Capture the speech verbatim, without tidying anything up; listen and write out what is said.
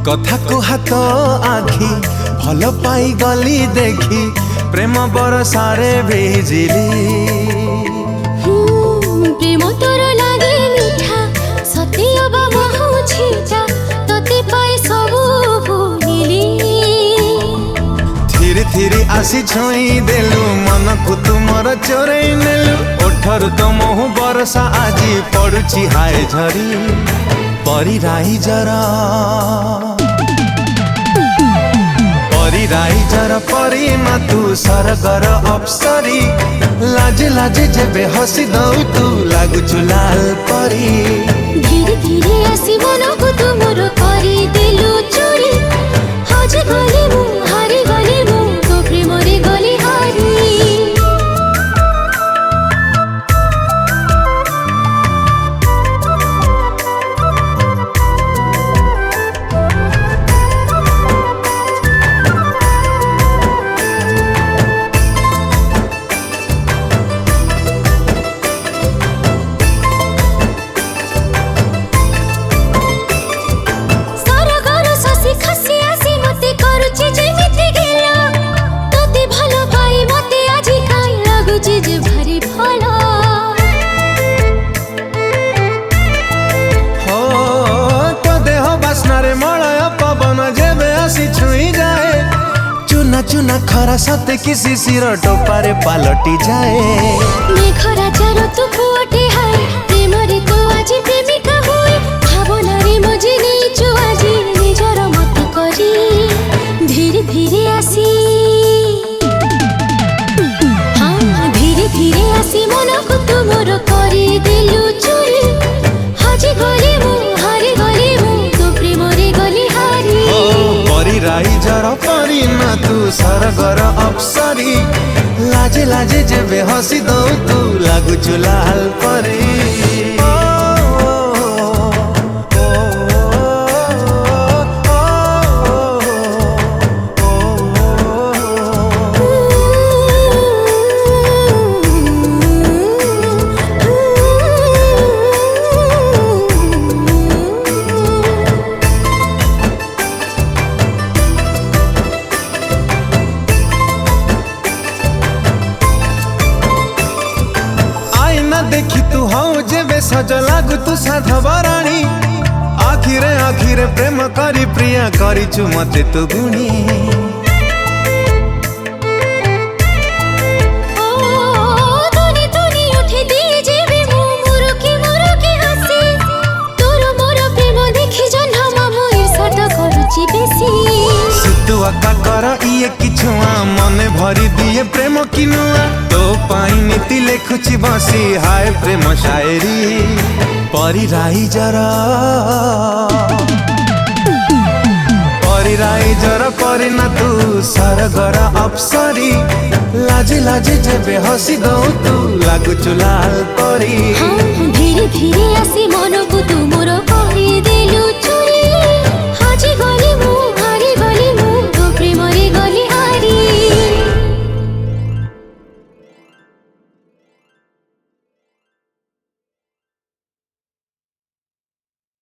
कथा को हाथ आखि भल पाई गली देखी प्रेम बरसारे भेजिली प्रेम तोर लागे मीठा सते अब महु छीटा तते पाए सबु भूलिली धीरे धीरे आसी छुई देलु मन को तुमर चोरई नेलु ओठर तो महु बरसा आजी पड़ुची हाय झरी परी राई जरा परी राई जरा परी मा तू सरगर अप्सरी लाज लाज जेबे हसी दऊ तू लागुचु लाल परी धीरे धीरे आसी मन को तुमर करी देलु चोरी हजे गले मु हारी गले मु तो प्रेम रे गली हारी चुना खरा सते किसी सिर टोपारे पालटी जाए मेघरा चारो तू पुअटे हाय प्रेम रे तो आजी प्रेमिका होए भावना रे मजे नहीं छु आजी निजर मत करी धीरे धीरे आसी हाँ धीरे धीरे आसी मन को तुमर करी देलु चोरी हजे गले मु हारी गले मु तो प्रेम रे गली हारी परी राई जरा परी ना तू सरगर अप्सरी लाजे लाजे जेबे हसी दऊ तू लागुचु लाल परी देखी तू हऊ जेबे सज लागु तू साधवराणी आखिरे आखिरे प्रेम करी प्रिया करिचु मते तू गुणी काकर इए किछुआ मने भरी दिए प्रेम किनुआ तो पाई नीति लेखुची बसी हाय प्रेम शायरी परी राई जरा परी राई जरा परी ना तू सरगर अप्सरी लाजे लाजे जेबे हसी दऊ तू लागुचु लाल परी धीरे धीरे आसी मन को तुम